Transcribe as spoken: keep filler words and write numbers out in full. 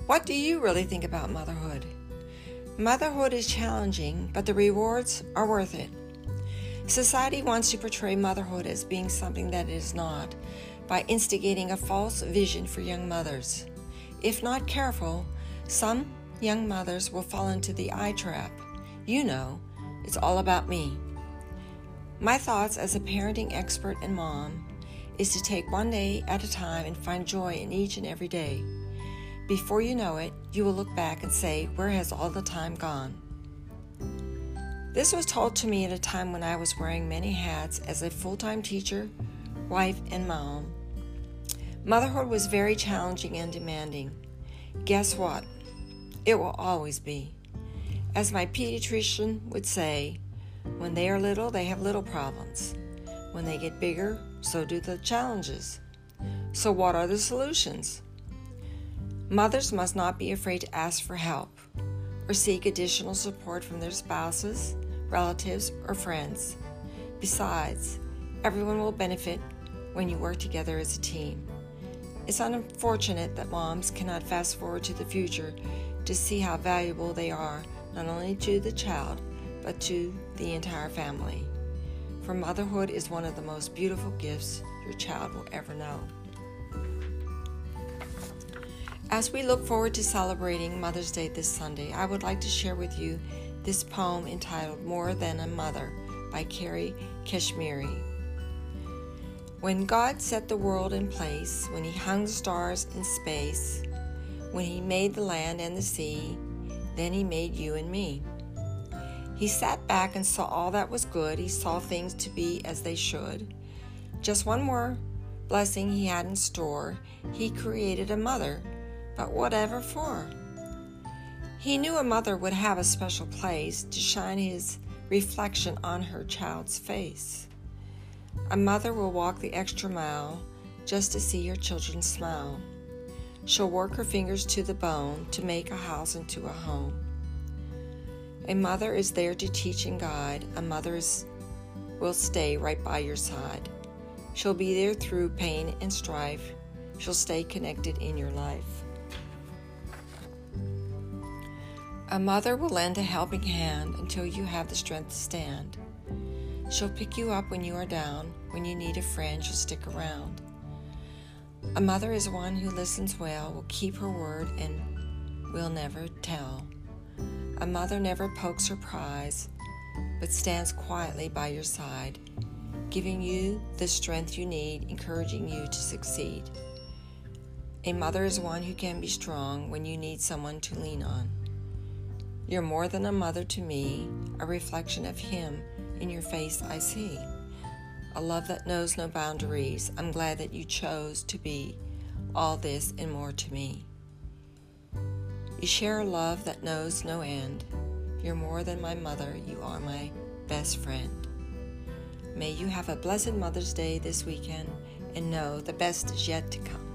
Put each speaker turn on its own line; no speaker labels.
What do you really think about motherhood? Motherhood is challenging, but the rewards are worth it. Society wants to portray motherhood as being something that it is not, by instigating a false vision for young mothers. If not careful, some young mothers will fall into the eye trap. You know, it's all about me. My thoughts as a parenting expert and mom is to take one day at a time and find joy in each and every day. Before you know it, you will look back and say, where has all the time gone? This was told to me at a time when I was wearing many hats as a full-time teacher, wife, and mom. Motherhood was very challenging and demanding. Guess what? It will always be. As my pediatrician would say, when they are little, they have little problems. When they get bigger, so do the challenges. So what are the solutions? Mothers must not be afraid to ask for help or seek additional support from their spouses, relatives, or friends. Besides, everyone will benefit when you work together as a team. It's unfortunate that moms cannot fast forward to the future to see how valuable they are not only to the child, but to the entire family. For motherhood is one of the most beautiful gifts your child will ever know. As we look forward to celebrating Mother's Day this Sunday, I would like to share with you this poem entitled More Than a Mother by Carrie Kashmiri. When God set the world in place, when He hung the stars in space, when He made the land and the sea, then He made you and me. He sat back and saw all that was good. He saw things to be as they should. Just one more blessing He had in store. He created a mother, but whatever for? He knew a mother would have a special place to shine His reflection on her child's face. A mother will walk the extra mile just to see her children smile. She'll work her fingers to the bone to make a house into a home. A mother is there to teach and guide. A mother is, will stay right by your side. She'll be there through pain and strife. She'll stay connected in your life. A mother will lend a helping hand until you have the strength to stand. She'll pick you up when you are down. When you need a friend, she'll stick around. A mother is one who listens well, will keep her word, and will never tell. A mother never pokes her prize, but stands quietly by your side, giving you the strength you need, encouraging you to succeed. A mother is one who can be strong when you need someone to lean on. You're more than a mother to me, a reflection of Him in your face I see. A love that knows no boundaries. I'm glad that you chose to be all this and more to me. You share a love that knows no end. You're more than my mother. You are my best friend. May you have a blessed Mother's Day this weekend, and know the best is yet to come.